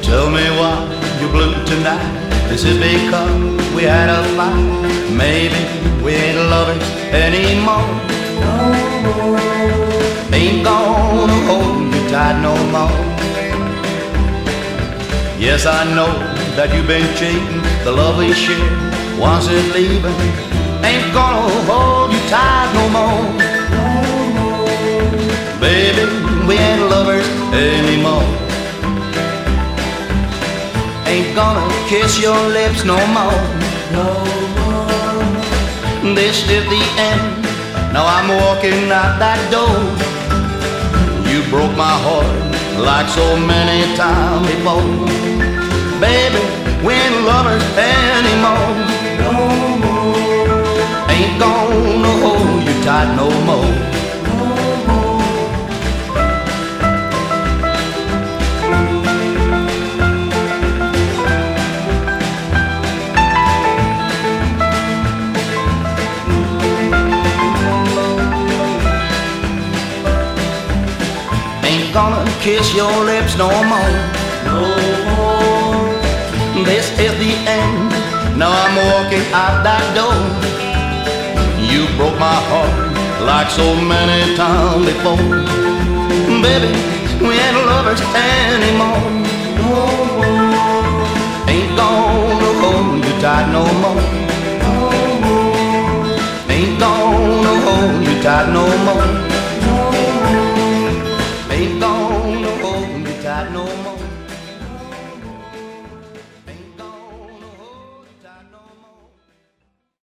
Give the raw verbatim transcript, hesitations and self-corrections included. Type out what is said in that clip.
Tell me why you're blue tonight. Is it because we had a fight? Maybe we ain't lovers anymore. No more. Ain't gonna hold you tight no more. Yes, I know that you've been cheating. The love we shared once is leaving. Ain't gonna hold you tight no more. No more. Baby, we ain't lovers anymore. Ain't gonna kiss your lips no more. No more. This is the end. Now I'm walking out that door. You broke my heart like so many times before. Baby, we ain't lovers anymore. No more. Ain't gonna hold you tight no more. No more. Ain't gonna kiss your lips no more. No more. This is the end. Now I'm walking out that door. You broke my heart like so many times before. Baby, we ain't lovers anymore. No more. Ain't gonna hold you tight no more. No more. Ain't gonna hold you tight no more.